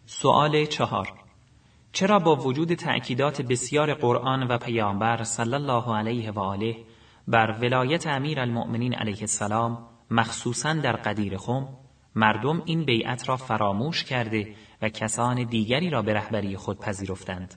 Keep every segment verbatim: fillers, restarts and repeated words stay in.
سؤال چهار: چرا با وجود تأکیدات بسیار قرآن و پیامبر صلی الله علیه و آله بر ولایت امیرالمؤمنین علیه السلام مخصوصاً در غدیر خم، مردم این بیعت را فراموش کرده و کسان دیگری را به رهبری خود پذیرفتند؟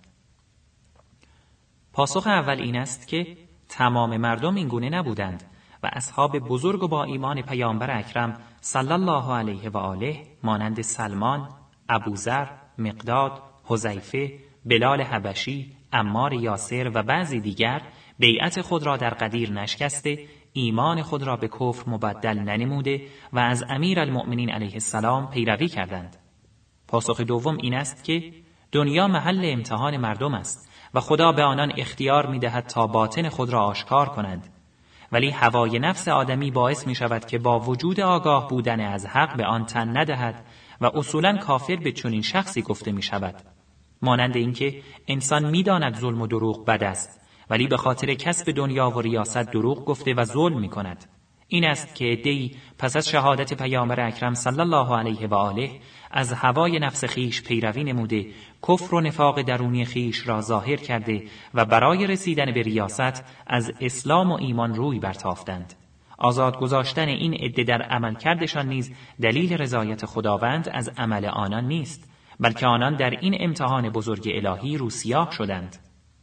پاسخ اول این است که تمام مردم این گونه نبودند و اصحاب بزرگ و با ایمان پیامبر اکرم صلی الله علیه و آله مانند سلمان، ابوذر، مقداد، حذیفه، بلال حبشی، عمار یاسر و بعضی دیگر بیعت خود را در غدیر نشکسته، ایمان خود را به کفر مبدل ننموده و از امیرالمؤمنین علیه السلام پیروی کردند. پاسخ دوم این است که دنیا محل امتحان مردم است و خدا به آنان اختیار می‌دهد تا باطن خود را آشکار کنند، ولی هوای نفس آدمی باعث می شود که با وجود آگاه بودن از حق به آن تن ندهد و اصولاً کافر به چنین شخصی گفته می شود. مانند اینکه انسان می داند ظلم و دروغ بد است ولی به خاطر کسب دنیا و ریاست دروغ گفته و ظلم می کند. این است که عده‌ای پس از شهادت پیامبر اکرم صلی الله علیه و آله از هوای نفس خیش پیروی نموده، کفر و نفاق درونی خیش را ظاهر کرده و برای رسیدن به ریاست از اسلام و ایمان روی برتافتند. آزاد گذاشتن این عده در عمل کردشان نیز دلیل رضایت خداوند از عمل آنان نیست، بلکه آنان در این امتحان بزرگ الهی روسیاه شدند.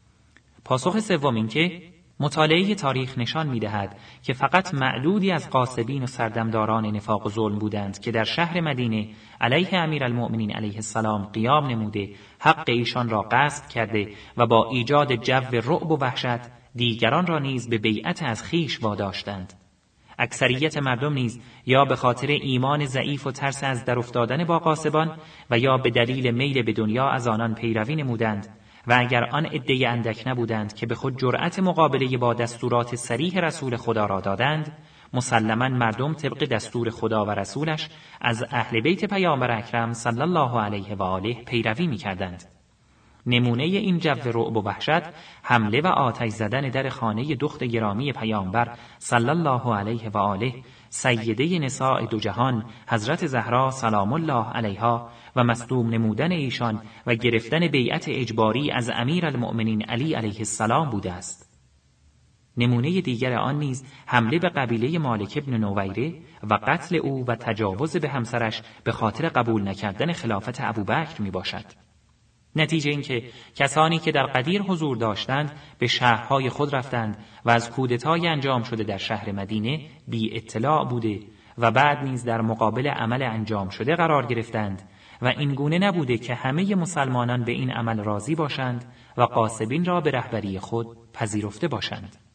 پاسخ سوم این که مطالعه تاریخ نشان می‌دهد که فقط معدودی از غاصبین و سردمداران نفاق و ظلم بودند که در شهر مدینه علیه امیرالمؤمنین علیه السلام قیام نموده، حق ایشان را غصب کرده و با ایجاد جو رعب و وحشت دیگران را نیز به بیعت از خیش واداشتند. اکثریت مردم نیز یا به خاطر ایمان ضعیف و ترس از در افتادن با غاصبان و یا به دلیل میل به دنیا از آنان پیروی نمودند و اگر آن عده اندک نبودند که به خود جرأت مقابله با دستورات صریح رسول خدا را دادند، مسلماً مردم طبق دستور خدا و رسولش از اهل بیت پیامبر اکرم صلی الله علیه و آله پیروی می‌کردند. نمونه این جو رعب و وحشت حمله و آتش زدن در خانه دخت گرامی پیامبر صلی الله علیه و آله، سیده نساء دو جهان حضرت زهرا سلام الله علیها و مصدوم نمودن ایشان و گرفتن بیعت اجباری از امیرالمؤمنین علی علیه السلام بوده است. نمونه دیگر آن نیز حمله به قبیله مالک ابن نویره و قتل او و تجاوز به همسرش به خاطر قبول نکردن خلافت ابوبکر می باشد. نتیجه این که کسانی که در غدیر حضور داشتند به شهرهای خود رفتند و از کودتای انجام شده در شهر مدینه بی اطلاع بوده و بعد نیز در مقابل عمل انجام شده قرار گرفتند و این گونه نبوده که همه مسلمانان به این عمل راضی باشند و غاصبین را به رهبری خود پذیرفته باشند.